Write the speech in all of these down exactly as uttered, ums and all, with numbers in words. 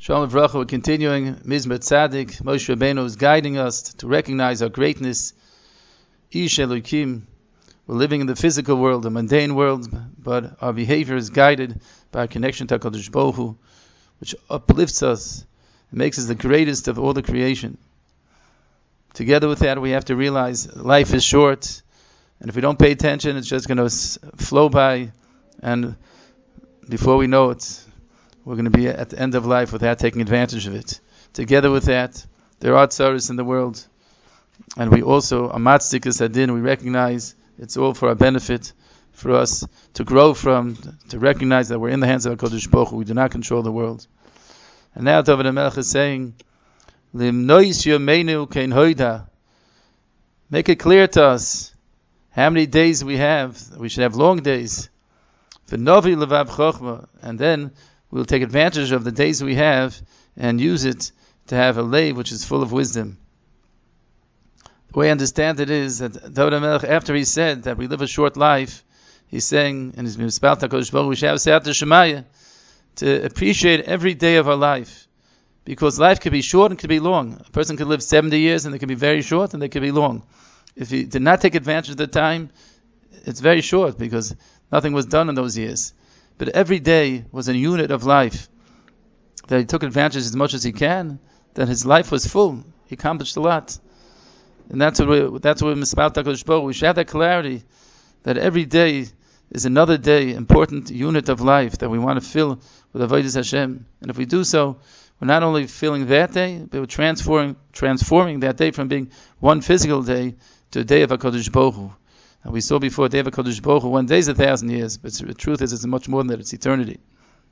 Shalom Avracha, we're continuing. Mizmor Tzadik, Moshe Rabbeinu is guiding us to recognize our greatness. Ish Elokim, we're living in the physical world, the mundane world, but our behavior is guided by our connection to HaKadosh Baruch Hu, which uplifts us and makes us the greatest of all the creation. Together with that, we have to realize life is short, and if we don't pay attention, it's just going to flow by, and before we know it, we're going to be at the end of life without taking advantage of it. Together with that, there are tzaros in the world, and we also, amatzikas adin, we recognize it's all for our benefit, for us to grow from, to recognize that we're in the hands of HaKadosh Baruch Hu. We do not control the world. And now David HaMelech is saying, Limnois yomeinu kein hoida. Make it clear to us how many days we have. We should have long days. V'novi levav chochma. And then we'll take advantage of the days we have and use it to have a lave which is full of wisdom. The way I understand it is that David HaMelech, after he said that we live a short life, he's saying, and he's been spelt HaKadosh Baruch Hu, we should have Seyat Shemaya, to appreciate every day of our life. Because life could be short and could be long. A person could live seventy years and they could be very short and they could be long. If he did not take advantage of the time, it's very short because nothing was done in those years. But every day was a unit of life that he took advantage as much as he can, that his life was full. He accomplished a lot. And that's what we that's what we mispout HaKadosh Baruch Hu. We should have that clarity that every day is another day, important unit of life that we want to fill with Avodas Hashem. And if we do so, we're not only filling that day, but we're transforming transforming that day from being one physical day to a day of HaKadosh Baruch Hu. And we saw before, day of HaKadosh Baruch Hu, one day is a thousand years, but the truth is it's much more than that, it's eternity.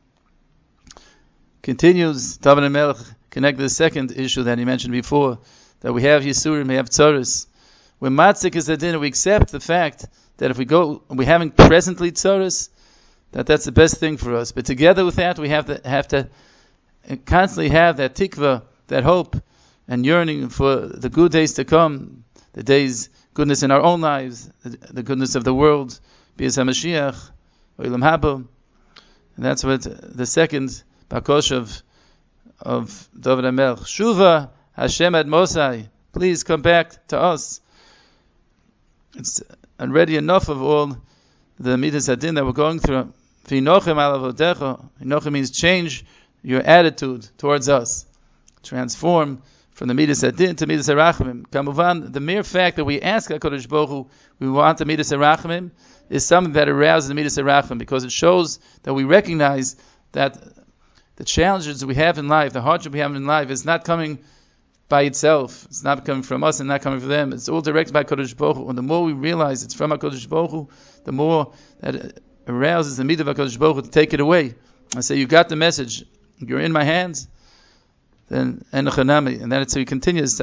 Continues, David HaMelech, connect to the second issue that he mentioned before, that we have Yisurim, we have Tzaros. When Matzik is a dinner, we accept the fact that if we go, we haven't presently Tzaros, that that's the best thing for us. But together with that, we have to have to constantly have that tikva, that hope and yearning for the good days to come, the days, goodness in our own lives, the, the goodness of the world, B'ez HaMashiach, Olam Haba. And that's what the second bakosh of, of David HaMelech. Shuva Hashem ad Mosai, please come back to us. It's already enough of all the midas hadin that we're going through. V'inochem al avodecha. Inochem means change your attitude towards us. Transform from the midas hadin to midas harachmim. Kamuvan, the mere fact that we ask HaKadosh Baruch Hu, we want the midas harachmim, is something that arouses the midas harachmim, because it shows that we recognize that the challenges we have in life, the hardship we have in life, is not coming by itself. It's not coming from us and not coming from them. It's all directed by HaKadosh Baruch Hu. And the more we realize it's from HaKadosh Baruch Hu, the more that it arouses the midah of HaKadosh Baruch Hu to take it away. I say, you got the message. You're in my hands. Then enochanami, and then it's, so he continues.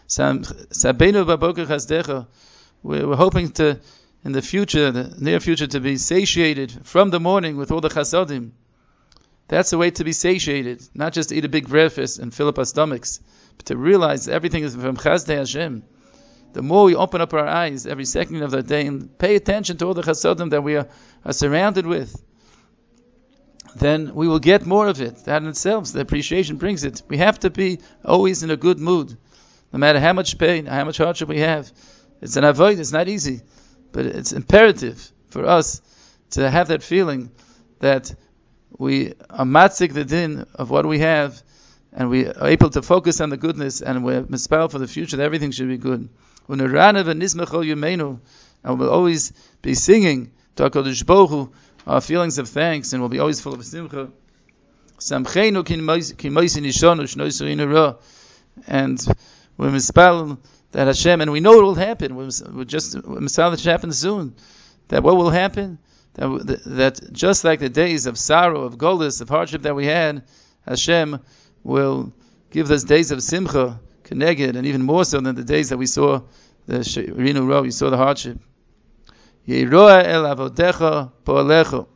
We're hoping to, in the future, the near future, to be satiated from the morning with all the chasodim. That's the way to be satiated, not just to eat a big breakfast and fill up our stomachs, but to realize everything is from Chazdei Hashem. The more we open up our eyes every second of the day and pay attention to all the chasodim that we are, are surrounded with, then we will get more of it. That in itself, the appreciation brings it. We have to be always in a good mood, no matter how much pain, how much hardship we have. It's an avoid, it's not easy, but it's imperative for us to have that feeling that we are matzik the din of what we have, and we are able to focus on the goodness, and we're mispal for the future that everything should be good. And we'll always be singing to HaKadosh Baruch Hu our feelings of thanks, and we'll be always full of simcha. And we're mispal that Hashem, and we know it will happen. We're just mispal that it happens soon. That what will happen? That, that just like the days of sorrow, of golus, of hardship that we had, Hashem will give us days of simcha, keneged, and even more so than the days that we saw the Rinu Ro, we saw the hardship. Yeroa el avodecha po'alecha.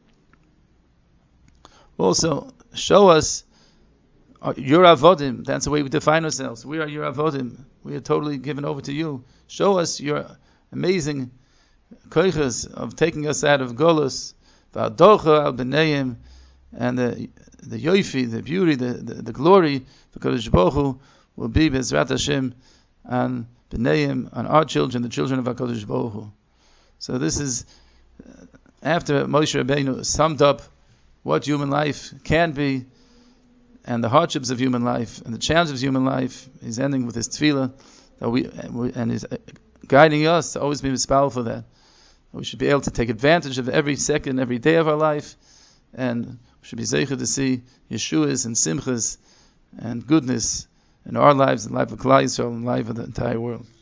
Also, show us your avodim. That's the way we define ourselves. We are your avodim. We are totally given over to you. Show us your amazing koiches of taking us out of golus. V'adocha al b'neim and the the yoifi, the beauty, the, the, the glory, the Kodesh Baruch Hu, will be Bezrat Hashem on B'neim, on our children, the children of HaKadosh Baruch Hu. So this is, after Moshe Rabbeinu summed up what human life can be, and the hardships of human life, and the challenges of human life, he's ending with his tefillah, that we, and he's guiding us to always be mispal for that. We should be able to take advantage of every second, every day of our life, and we should be zeicher to see Yeshuas and Simchas and goodness in our lives, the life of Klal Yisrael, and the life of the entire world.